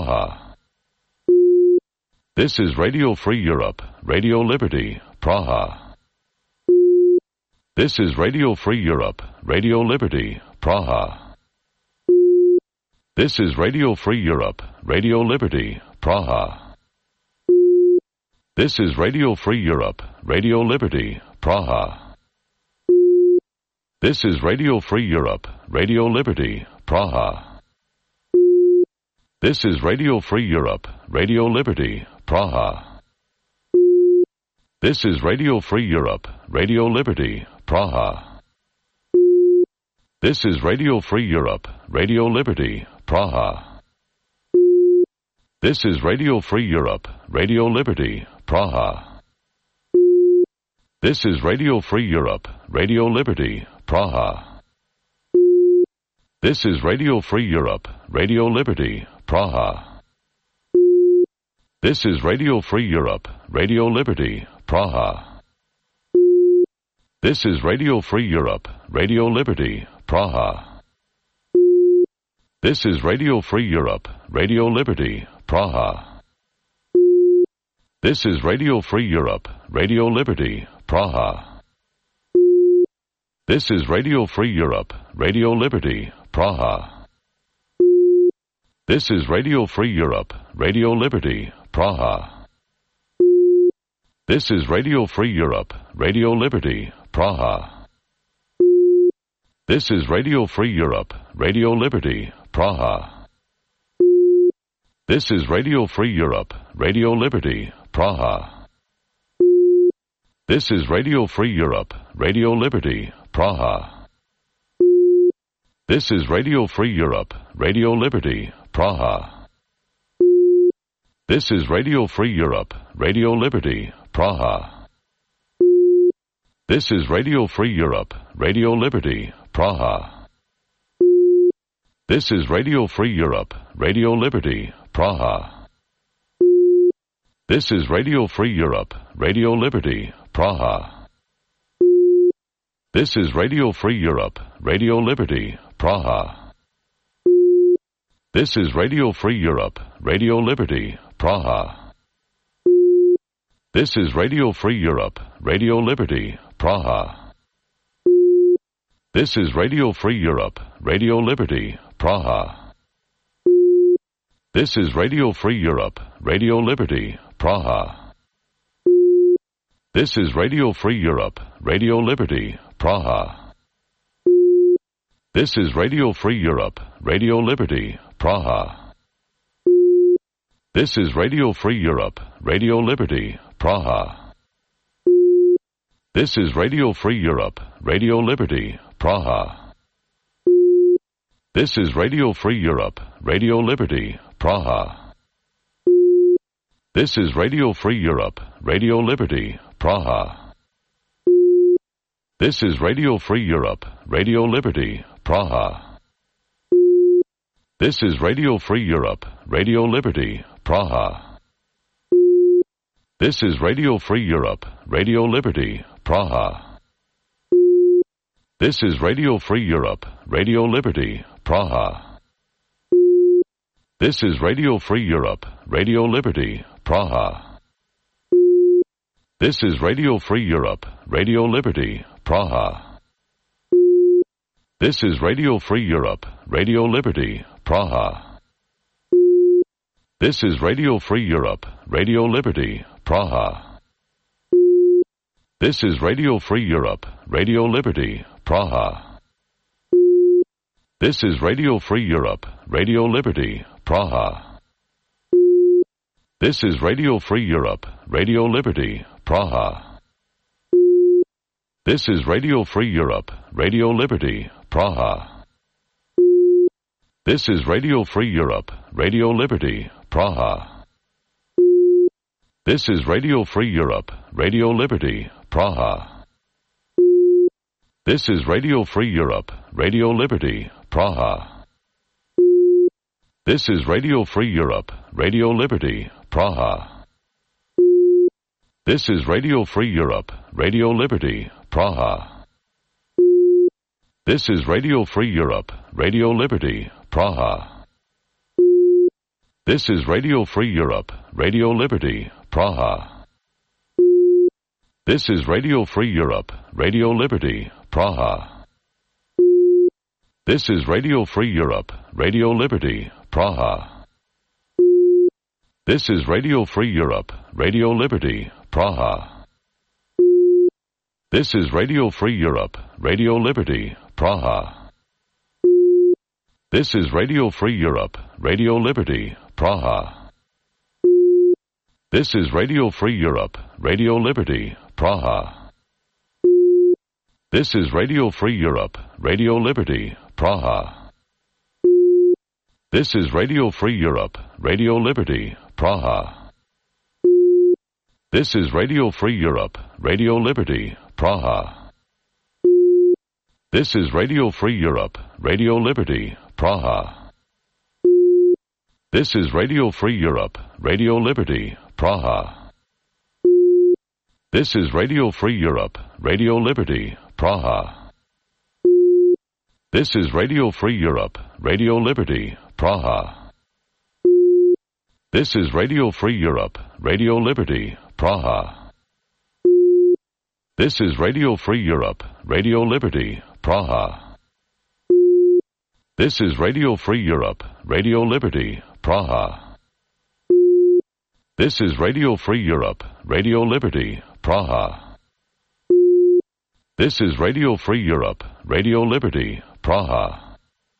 Praha. This is Radio Free Europe, Radio Liberty, Praha. This is Radio Free Europe, Radio Liberty, Praha. This is Radio Free Europe, Radio Liberty, Praha. This is Radio Free Europe, Radio Liberty, Praha. This is Radio Free Europe, Radio Liberty, Praha. This is Radio Free Europe, Radio Liberty, Praha. This is Radio Free Europe, Radio Liberty, Praha. This is Radio Free Europe, Radio Liberty, Praha. This is Radio Free Europe, Radio Liberty, Praha. This is Radio Free Europe, Radio Liberty, Praha. This is Radio Free Europe, Radio Liberty, Praha. This is Radio Free Europe, Radio Liberty, Praha. This is Radio Free Europe, Radio Liberty, Praha. This is Radio Free Europe, Radio Liberty, Praha. This is Radio Free Europe, Radio Liberty, Praha. This is Radio Free Europe, Radio Liberty, Praha. This is Radio Free Europe, Radio Liberty, Praha. This is Radio Free Europe, Radio Liberty, Praha. This is Radio Free Europe, Radio Liberty, Praha. This is Radio Free Europe, Radio Liberty, Praha. This is Radio Free Europe, Radio Liberty, Praha. This is Radio Free Europe, Radio Liberty, Praha. This is Radio Free Europe, Radio Liberty, Praha. This is Radio Free Europe, Radio Liberty, Praha. This is Radio Free Europe, Radio Liberty, Praha. This is Radio Free Europe, Radio Liberty, Praha. This is Radio Free Europe, Radio Liberty, Praha. This is Radio Free Europe, Radio Liberty, Praha. This is Radio Free Europe, Radio Liberty, Praha. This is Radio Free Europe, Radio Liberty, Praha. This is Radio Free Europe, Radio Liberty, Praha. This is Radio Free Europe, Radio Liberty, Praha. This is Radio Free Europe, Radio Liberty, Praha. This is Radio Free Europe, Radio Liberty, Praha. This is Radio Free Europe, Radio Liberty, Praha. This is Radio Free Europe, Radio Liberty, Praha. This is Radio Free Europe, Radio Liberty, Praha. This is Radio Free Europe, Radio Liberty, Praha. This is Radio Free Europe, Radio Liberty, Praha. This is Radio Free Europe, Radio Liberty, Praha. This is Radio Free Europe, Radio Liberty, Praha. This is Radio Free Europe, Radio Liberty, Praha. This is Radio Free Europe, Radio Liberty, Praha. This is Radio Free Europe, Radio Liberty, Praha. This is Radio Free Europe, Radio Liberty, Praha. This is Radio Free Europe, Radio Liberty, Praha. This is Radio Free Europe, Radio Liberty, Praha. This is Radio Free Europe, Radio Liberty, Praha. This is Radio Free Europe, Radio Liberty, Praha. This is Radio Free Europe, Radio Liberty, Praha. This is Radio Free Europe, Radio Liberty, Praha. This is Radio Free Europe, Radio Liberty, Praha. This is Radio Free Europe, Radio Liberty, Praha. This is Radio Free Europe, Radio Liberty, Praha. This is Radio Free Europe, Radio Liberty, Praha. This is Radio Free Europe, Radio Liberty, Praha. This is Radio Free Europe, Radio Liberty, Praha. This is Radio Free Europe, Radio Liberty, Praha. This is Radio Free Europe, Radio Liberty, Praha. This is Radio Free Europe, Radio Liberty, Praha. This is Radio Free Europe, Radio Liberty, Praha. This is Radio Free Europe, Radio Liberty, Praha. This is Radio Free Europe, Radio Liberty, Praha. This is Radio Free Europe, Radio Liberty, Praha. This is Radio Free Europe, Radio Liberty, Praha. This is Radio Free Europe, Radio Liberty, Praha. This is Radio Free Europe, Radio Liberty, Praha. This is Radio Free Europe, Radio Liberty, Praha. This is Radio Free Europe, Radio Liberty, Praha. This is Radio Free Europe, Radio Liberty, Praha. This is Radio Free Europe, Radio Liberty, Praha. This is Radio Free Europe, Radio Liberty, Praha. This is Radio Free Europe, Radio Liberty, Praha. This is Radio Free Europe, Radio Liberty, Praha.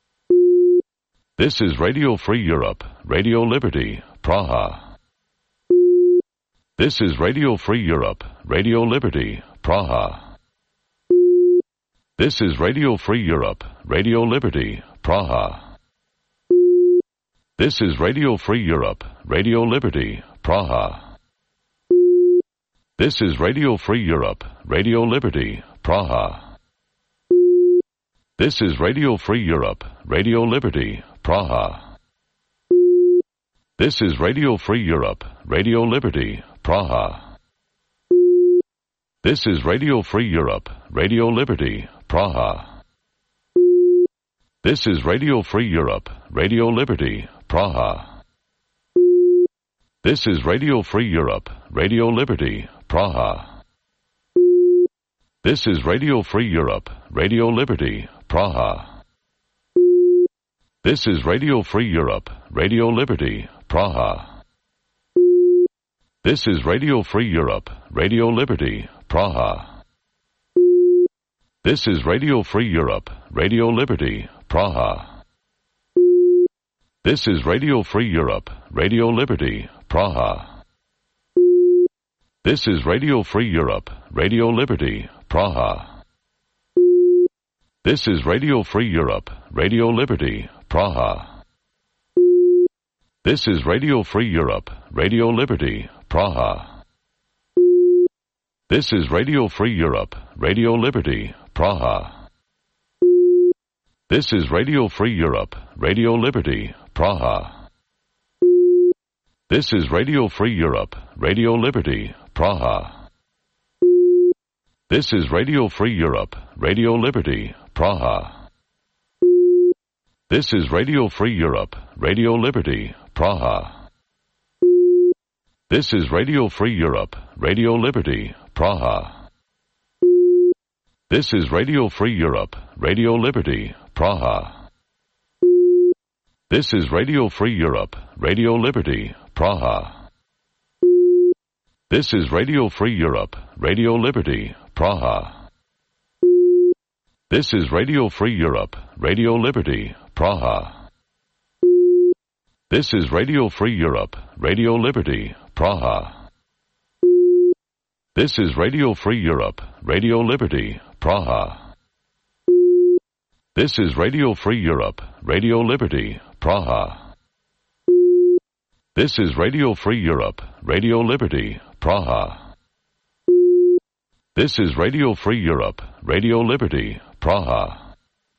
This is Radio Free Europe, Radio Liberty, Praha. This is Radio Free Europe, Radio Liberty, Praha. This is Radio Free Europe, Radio Liberty, Praha. This is Radio Free Europe, Radio Liberty, Praha. This is Radio Free Europe, Radio Liberty, Praha. This is Radio Free Europe, Radio Liberty, Praha. This is Radio Free Europe, Radio Liberty, Praha. This is Radio Free Europe, Radio Liberty, Praha. This is Radio Free Europe, Radio Liberty, Praha. This is Radio Free Europe, Radio Liberty, Praha. This is Radio Free Europe, Radio Liberty, Praha. This is Radio Free Europe, Radio Liberty, Praha. This is Radio Free Europe, Radio Liberty, Praha. This is Radio Free Europe, Radio Liberty, Praha. This is Radio Free Europe, Radio Liberty, Praha. This is Radio Free Europe, Radio Liberty, Praha. This is Radio Free Europe, Radio Liberty, Praha. This is Radio Free Europe, Radio Liberty, Praha. This is Radio Free Europe, Radio Liberty, Praha. This is Radio Free Europe, Radio Liberty, Praha. This is Radio Free Europe, Radio Liberty, Praha. This is Radio Free Europe, Radio Liberty, Praha. This is Radio Free Europe, Radio Liberty, Praha. This is Radio Free Europe, Radio Liberty, Praha. This is Radio Free Europe, Radio Liberty, Praha. This is Radio Free Europe, Radio Liberty, Praha. This is Radio Free Europe, Radio Liberty, Praha. This is Radio Free Europe, Radio Liberty, Praha. This is Radio Free Europe, Radio Liberty, Praha. This is Radio Free Europe, Radio Liberty, Praha. This is Radio Free Europe, Radio Liberty, Praha. This is Radio Free Europe, Radio Liberty, Praha. This is Radio Free Europe, Radio Liberty, Praha.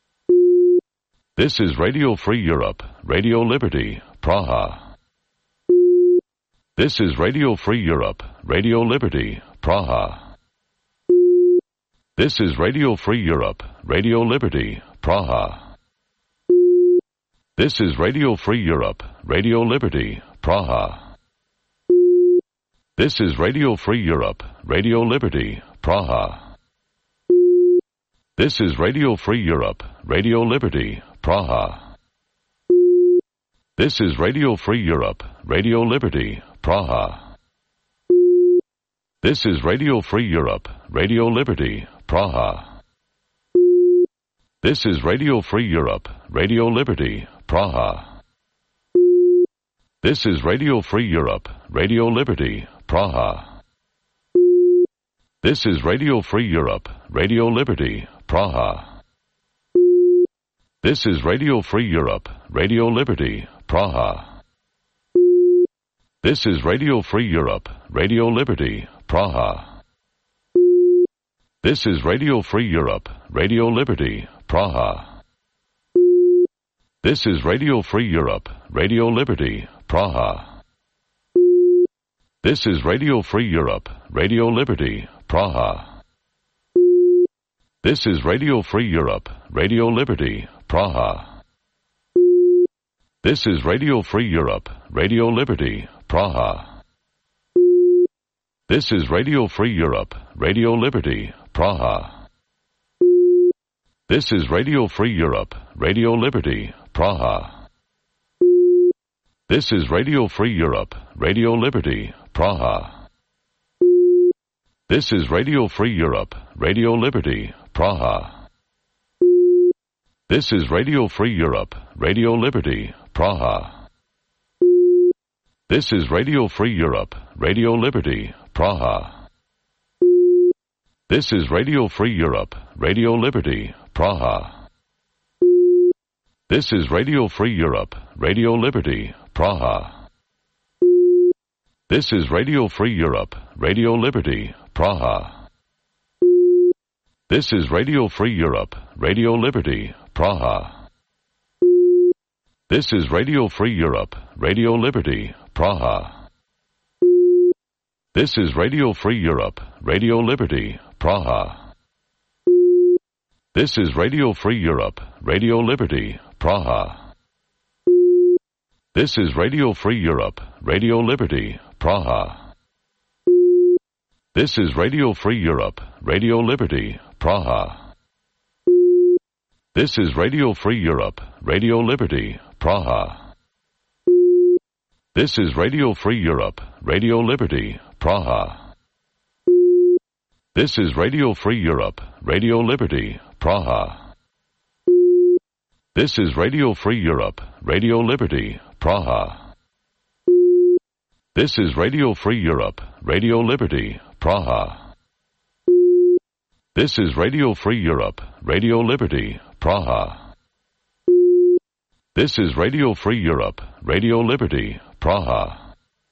This is Radio Free Europe, Radio Liberty, Praha. This is Radio Free Europe, Radio Liberty, Praha. This is Radio Free Europe, Radio Liberty, Praha. This is Radio Free Europe, Radio Liberty, Praha. This is Radio Free Europe, Radio Liberty, Praha. This is Radio Free Europe, Radio Liberty, Praha. This is Radio Free Europe, Radio Liberty, Praha. This is Radio Free Europe, Radio Liberty, Praha. This is Radio Free Europe, Radio Liberty, Praha. This is Radio Free Europe, Radio Liberty, Praha. This is Radio Free Europe, Radio Liberty, Praha. This is Radio Free Europe, Radio Liberty, Praha. This is Radio Free Europe, Radio Liberty, Praha. This is Radio Free Europe, Radio Liberty, Praha. This is Radio Free Europe, Radio Liberty, Praha. This is Radio Free Europe, Radio Liberty, Praha. This is Radio Free Europe, Radio Liberty, Praha. This is Radio Free Europe, Radio Liberty, Praha. This is Radio Free Europe, Radio Liberty, Praha. This is Radio Free Europe, Radio Liberty, Praha. This is Radio Free Europe, Radio Liberty, Praha. This is Radio Free Europe, Radio Liberty, Praha. This is Radio Free Europe, Radio Liberty, Praha. This is Radio Free Europe, Radio Liberty, Praha. This is Radio Free Europe, Radio Liberty, Praha. This is Radio Free Europe, Radio Liberty, Praha. This is Radio Free Europe, Radio Liberty, Praha. This is Radio Free Europe, Radio Liberty, Praha. This is Radio Free Europe, Radio Liberty, Praha. This is Radio Free Europe, Radio Liberty, Praha. This is Radio Free Europe, Radio Liberty, Praha. This is Radio Free Europe, Radio Liberty, Praha. This is Radio Free Europe, Radio Liberty, Praha. This is Radio Free Europe, Radio Liberty, Praha. This is Radio Free Europe, Radio Liberty, Praha. This is Radio Free Europe, Radio Liberty, Praha. This is Radio Free Europe, Radio Liberty, Praha. This is Radio Free Europe, Radio Liberty, Praha. This is Radio Free Europe, Radio Liberty, Praha. This is Radio Free Europe, Radio Liberty, Praha.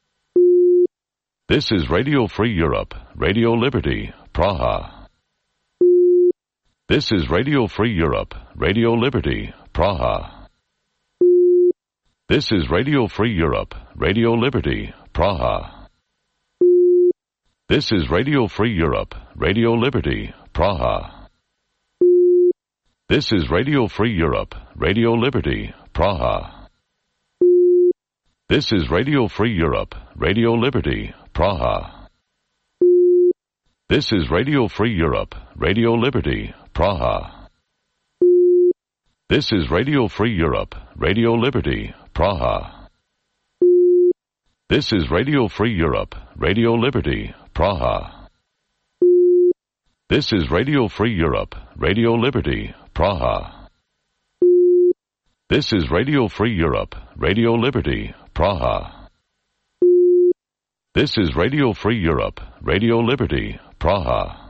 This is Radio Free Europe, Radio Liberty, Praha. This is Radio Free Europe, Radio Liberty, Praha. This is Radio Free Europe, Radio Liberty, Praha. This is Radio Free Europe, Radio Liberty, Praha. This is Radio Free Europe, Radio Liberty, Praha. This is Radio Free Europe, Radio Liberty, Praha. This is Radio Free Europe, Radio Liberty, Praha. This is Radio Free Europe, Radio Liberty, Praha. This is Radio Free Europe, Radio Liberty, Praha. This is Radio Free Europe, Radio Liberty, Praha. This is Radio Free Europe, Radio Liberty, Praha. This is Radio Free Europe, Radio Liberty, Praha.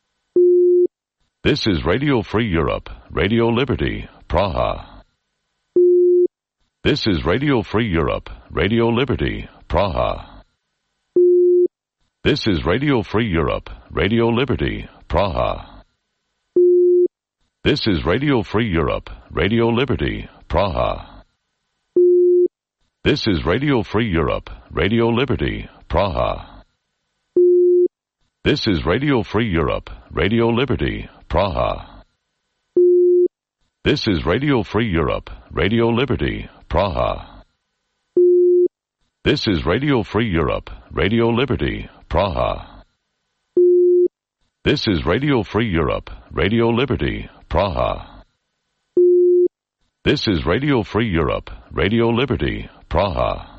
This is Radio Free Europe, Radio Liberty, Praha. This is Radio Free Europe, Radio Liberty, Praha. This is Radio Free Europe, Radio Liberty, Praha. This is Radio Free Europe, Radio Liberty, Praha. This is Radio Free Europe, Radio Liberty, Praha. This is Radio Free Europe, Radio Liberty, Praha. This is Radio Free Europe, Radio Liberty, Praha. This is Radio Free Europe, Radio Liberty, Praha. This is Radio Free Europe, Radio Liberty, Praha. This is Radio Free Europe, Radio Liberty, Praha.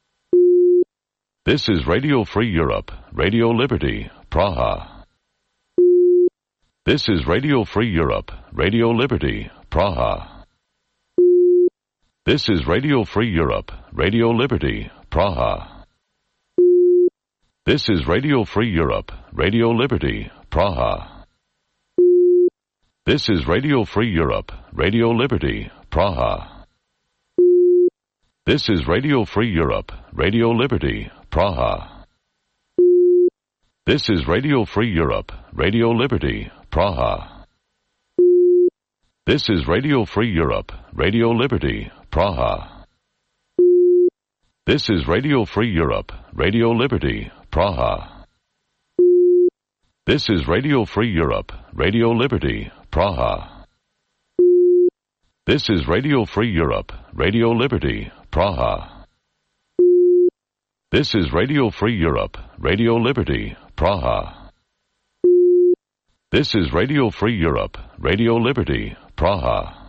This is Radio Free Europe, Radio Liberty, Praha. This is Radio Free Europe, Radio Liberty, Praha. This is Radio Free Europe, Radio Liberty, Praha. This is Radio Free Europe, Radio Liberty, Praha. This is Radio Free Europe, Radio Liberty, Praha. This is Radio Free Europe, Radio Liberty, Praha. This is Radio Free Europe, Radio Liberty, Praha. This is Radio Free Europe, Radio Liberty, Praha. This is Radio Free Europe, Radio Liberty, Praha. This is Radio Free Europe, Radio Liberty, Praha. This is Radio Free Europe, Radio Liberty, Praha. This is Radio Free Europe, Radio Liberty, Praha. This is Radio Free Europe, Radio Liberty, Praha.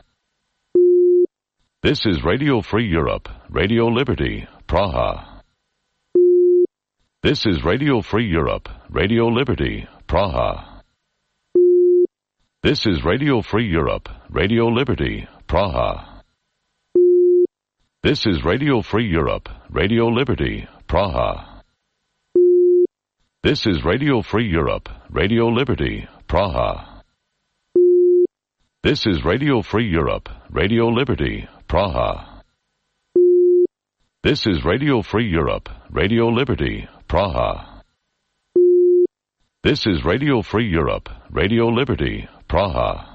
This is Radio Free Europe, Radio Liberty, Praha. This is Radio Free Europe, Radio Liberty, Praha. This is Radio Free Europe, Radio Liberty, Praha. This is Radio Free Europe, Radio Liberty, Praha. This is Radio Free Europe, Radio Liberty, Praha. This is Radio Free Europe, Radio Liberty, Praha. This is Radio Free Europe, Radio Liberty, Praha. This is Radio Free Europe, Radio Liberty, Praha.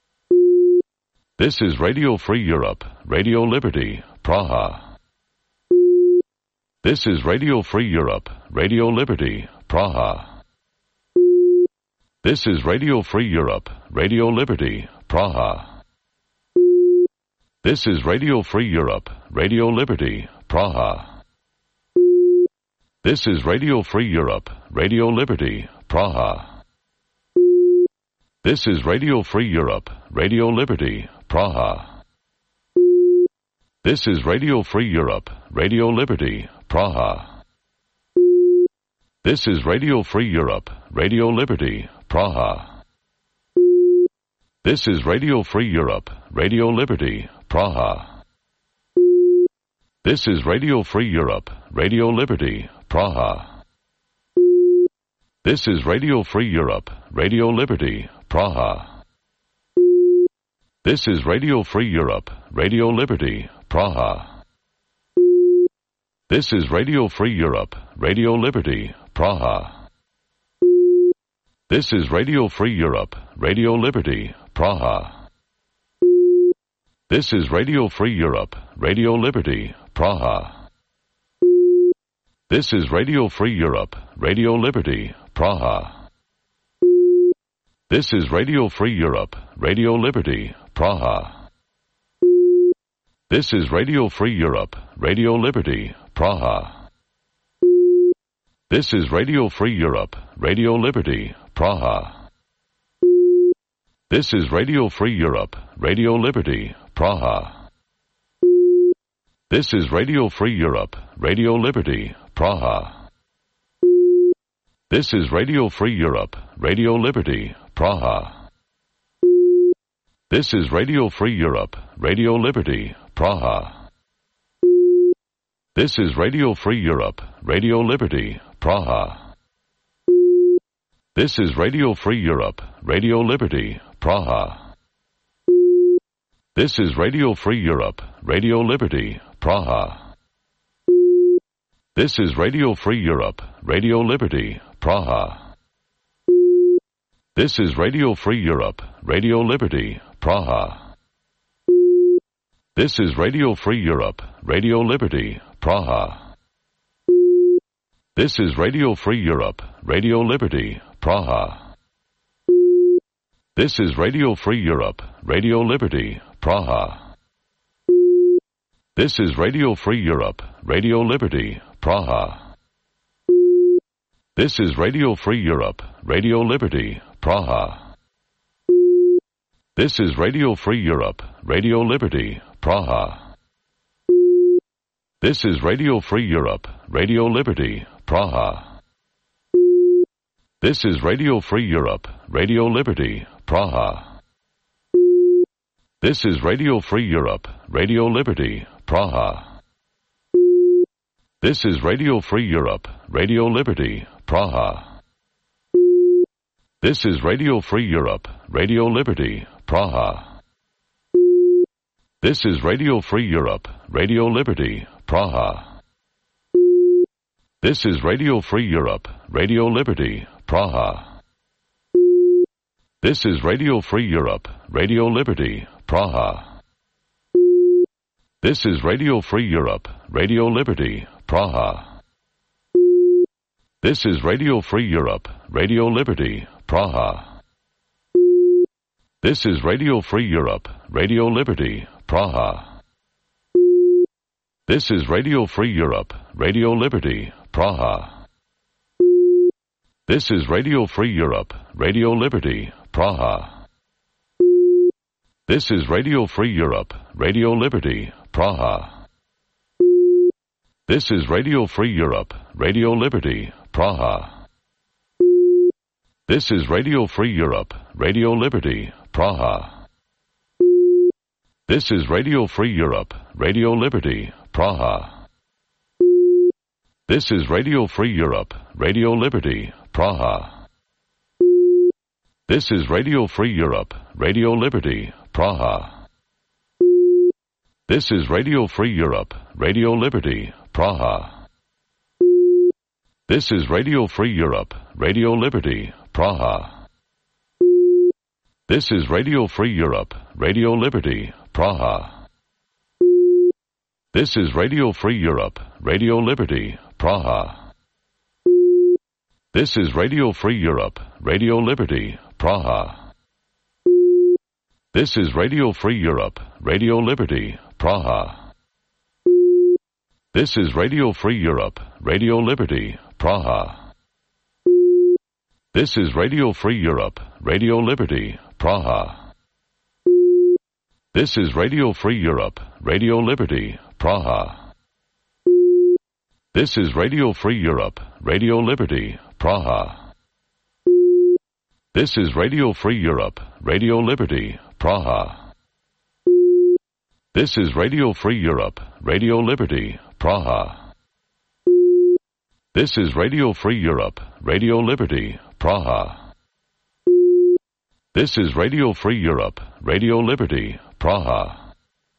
This is Radio Free Europe, Radio Liberty, Praha. This is Radio Free Europe, Radio Liberty, Praha. This is Radio Free Europe, Radio Liberty, Praha. This is Radio Free Europe, Radio Liberty, Praha. This is Radio Free Europe, Radio Liberty, Praha. This is Radio Free Europe, Radio Liberty, Praha. This is Radio Free Europe, Radio Liberty, Praha. This is Radio Free Europe, Radio Liberty, Praha. This is Radio Free Europe, Radio Liberty, Praha. This is Radio Free Europe, Radio Liberty, Praha. This is Radio Free Europe, Radio Liberty, Praha. This is Radio Free Europe, Radio Liberty, Praha. This is Radio Free Europe, Radio Liberty, Praha. This is Radio Free Europe, Radio Liberty, Praha. This is Radio Free Europe, Radio Liberty, Praha. This is Radio Free Europe, Radio Liberty, Praha. This is Radio Free Europe, Radio Liberty, Praha. This is Radio Free Europe, Radio Liberty, Praha. This is Radio Free Europe, Radio Liberty, Praha. This is Radio Free Europe, Radio Liberty, Praha. This is Radio Free Europe, Radio Liberty, Praha. This is Radio Free Europe, Radio Liberty, Praha. This is Radio Free Europe, Radio Liberty, Praha. This is Radio Free Europe, Radio Liberty, Praha. This is Radio Free Europe, Radio Liberty, Praha. This is Radio Free Europe, Radio Liberty, Praha. This is Radio Free Europe, Radio Liberty, Praha. This is Radio Free Europe, Radio Liberty, Praha. This is Radio Free Europe, Radio Liberty, Praha. This is Radio Free Europe, Radio Liberty, Praha. This is Radio Free Europe, Radio Liberty, Praha. This is Radio Free Europe, Radio Liberty, Praha. This is Radio Free Europe, Radio Liberty, Praha. This is Radio Free Europe, Radio Liberty, Praha. This is Radio Free Europe, Radio Liberty, Praha. This is Radio Free Europe, Radio Liberty, Praha. This is Radio Free Europe, Radio Liberty, Praha. This is Radio Free Europe, Radio Liberty, Praha. This is Radio Free Europe, Radio Liberty, Praha. This is Radio Free Europe, Radio Liberty, Praha. This is Radio Free Europe, Radio Liberty, Praha. This is Radio Free Europe, Radio Liberty, Praha. This is Radio Free Europe, Radio Liberty, Praha. This is Radio Free Europe, Radio Liberty, Praha. This is Radio Free Europe, Radio Liberty, Praha. This is Radio Free Europe, Radio Liberty, Praha. This is Radio Free Europe, Radio Liberty, Praha. This is Radio Free Europe, Radio Liberty, Praha. This is Radio Free Europe, Radio Liberty, Praha. This is Radio Free Europe, Radio Liberty, Praha. This is Radio Free Europe, Radio Liberty, Praha. This is Radio Free Europe, Radio Liberty, Praha. This is Radio Free Europe, Radio Liberty, Praha. This is Radio Free Europe, Radio Liberty, Praha. This is Radio Free Europe, Radio Liberty, Praha. This is Radio Free Europe, Radio Liberty, Praha. This is Radio Free Europe, Radio Liberty, Praha. This is Radio Free Europe, Radio Liberty, Praha. This is Radio Free Europe, Radio Liberty, Praha. This is Radio Free Europe, Radio Liberty, Praha. This is Radio Free Europe, Radio Liberty, Praha. This is Radio Free Europe, Radio Liberty, Praha. This is Radio Free Europe, Radio Liberty, Praha. This is Radio Free Europe, Radio Liberty, Praha. This is Radio Free Europe, Radio Liberty, Praha. This is Radio Free Europe, Radio Liberty, Praha. This is Radio Free Europe, Radio Liberty, Praha.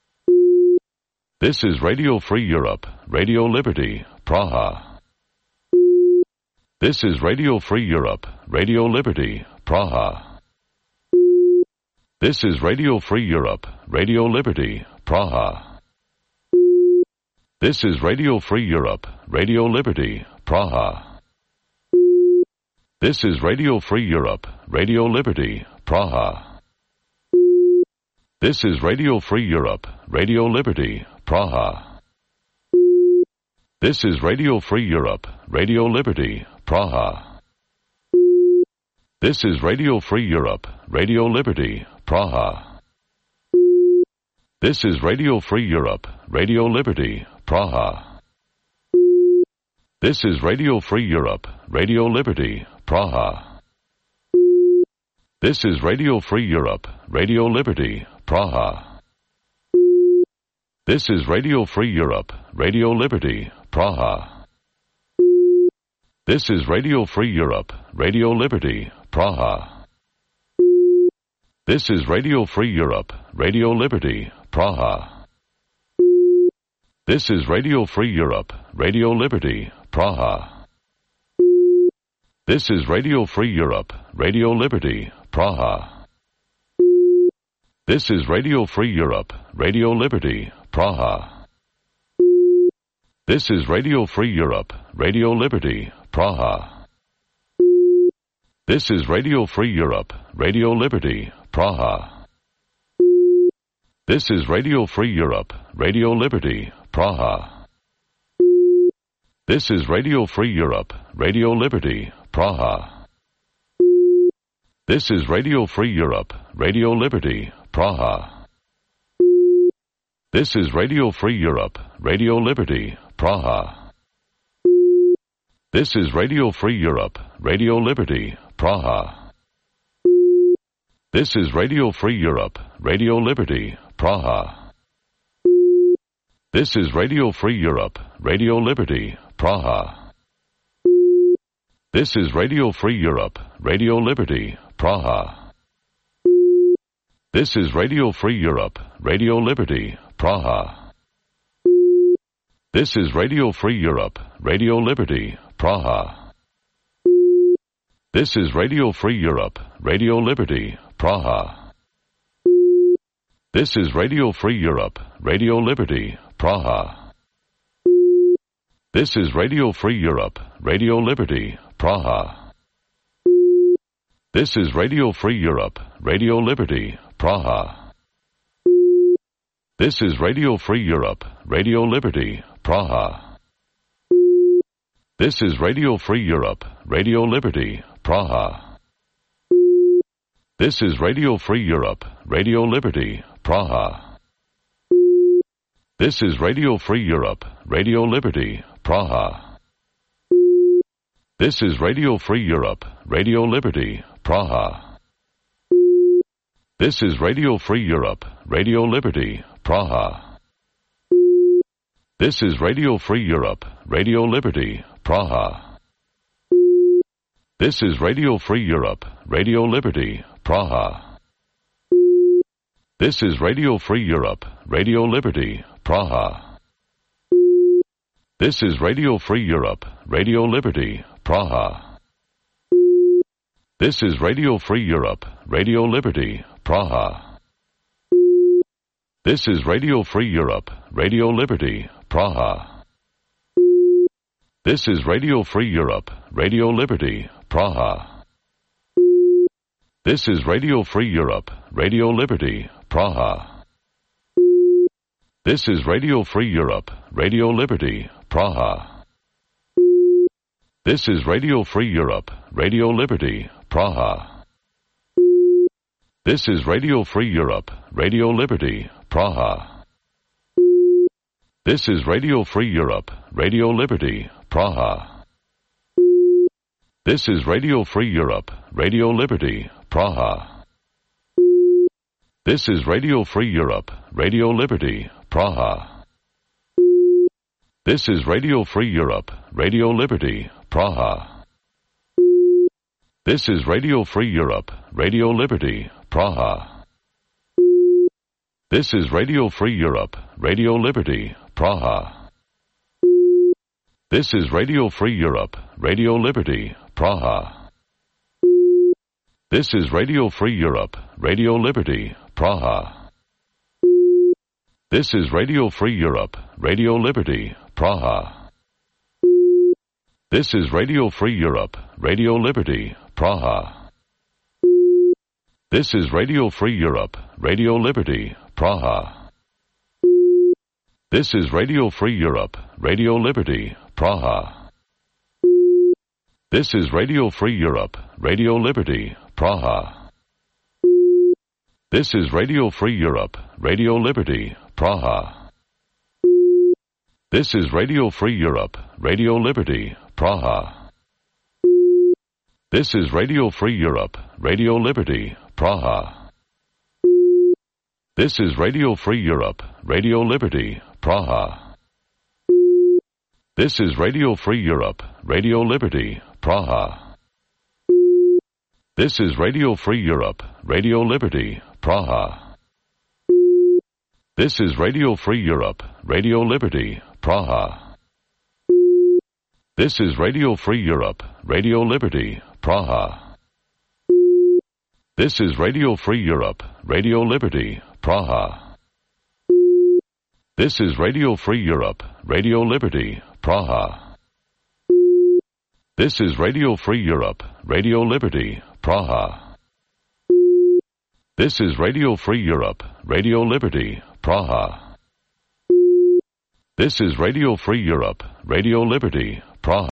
This is Radio Free Europe, Radio Liberty, Praha. This is Radio Free Europe, Radio Liberty, Praha. This is Radio Free Europe, Radio Liberty, Praha. This is Radio Free Europe, Radio Liberty, Praha. This is Radio Free Europe, Radio Liberty, Praha. This is Radio Free Europe, Radio Liberty, Praha. This is Radio Free Europe, Radio Liberty, Praha. This is Radio Free Europe, Radio Liberty, Praha. This is Radio Free Europe, Radio Liberty, Praha. This is Radio Free Europe, Radio Liberty, Praha. This is Radio Free Europe, Radio Liberty, Praha. This is Radio Free Europe, Radio Liberty, Praha. This is Radio Free Europe, Radio Liberty, Praha. This is Radio Free Europe, Radio Liberty, Praha. This is Radio Free Europe, Radio Liberty, Praha. This is Radio Free Europe, Radio Liberty, Praha. This is Radio Free Europe, Radio Liberty, Praha. This is Radio Free Europe, Radio Liberty, Praha. This is Radio Free Europe, Radio Liberty, Praha. This is Radio Free Europe, Radio Liberty, Praha. This is Radio Free Europe, Radio Liberty, Praha. This is Radio Free Europe, Radio Liberty, Praha. This is Radio Free Europe, Radio Liberty, Praha. This is Radio Free Europe, Radio Liberty, Praha. This is Radio Free Europe, Radio Liberty, Praha. This is Radio Free Europe, Radio Liberty, Praha. This is Radio Free Europe, Radio Liberty, Praha. This is Radio Free Europe, Radio Liberty, Praha. This is Radio Free Europe, Radio Liberty, Praha. This is Radio Free Europe, Radio Liberty, Praha. This is Radio Free Europe, Radio Liberty, Praha. This is Radio Free Europe, Radio Liberty, Praha. This is Radio Free Europe, Radio Liberty, Praha. This is Radio Free Europe, Radio Liberty, Praha. This is Radio Free Europe, Radio Liberty, Praha. This is Radio Free Europe, Radio Liberty, Praha. This is Radio Free Europe, Radio Liberty, Praha. This is Radio Free Europe, Radio Liberty, Praha. This is Radio Free Europe, Radio Liberty, Praha. This is Radio Free Europe, Radio Liberty, Praha. This is Radio Free Europe, Radio Liberty, Praha. This is Radio Free Europe, Radio Liberty, Praha. This is Radio Free Europe, Radio Liberty, Praha. This is Radio Free Europe, Radio Liberty, Praha. This is Radio Free Europe, Radio Liberty, Praha. This is Radio Free Europe, Radio Liberty, Praha. This is Radio Free Europe, Radio Liberty, Praha. This is Radio Free Europe, Radio Liberty, Praha. This is Radio Free Europe, Radio Liberty, Praha. This is Radio Free Europe, Radio Liberty, Praha. This is Radio Free Europe, Radio Liberty, Praha. This is Radio Free Europe, Radio Liberty, Praha. This is Radio Free Europe, Radio Liberty, Praha. This is Radio Free Europe, Radio Liberty, Praha. This is Radio Free Europe, Radio Liberty, Praha. This is Radio Free Europe, Radio Liberty, Praha. This is Radio Free Europe, Radio Liberty, Praha. This is Radio Free Europe, Radio Liberty, Praha. This is Radio Free Europe, Radio Liberty, Praha. This is Radio Free Europe, Radio Liberty, Praha. This is Radio Free Europe, Radio Liberty, Praha. This is Radio Free Europe, Radio Liberty, Praha. This is Radio Free Europe, Radio Liberty, Praha. This is Radio Free Europe, Radio Liberty, Praha. This is Radio Free Europe, Radio Liberty, Praha. This is Radio Free Europe, Radio Liberty, Praha. This is Radio Free Europe, Radio Liberty, Praha. This is Radio Free Europe, Radio Liberty, Praha. This is Radio Free Europe, Radio Liberty, Praha. This is Radio Free Europe, Radio Liberty, Praha. This is Radio Free Europe, Radio Liberty, Praha. This is Radio Free Europe, Radio Liberty, Praha. This is Radio Free Europe, Radio Liberty, Praha. This is Radio Free Europe, Radio Liberty, Praha. This is Radio Free Europe, Radio Liberty, Praha. This is Radio Free Europe, Radio Liberty, Praha.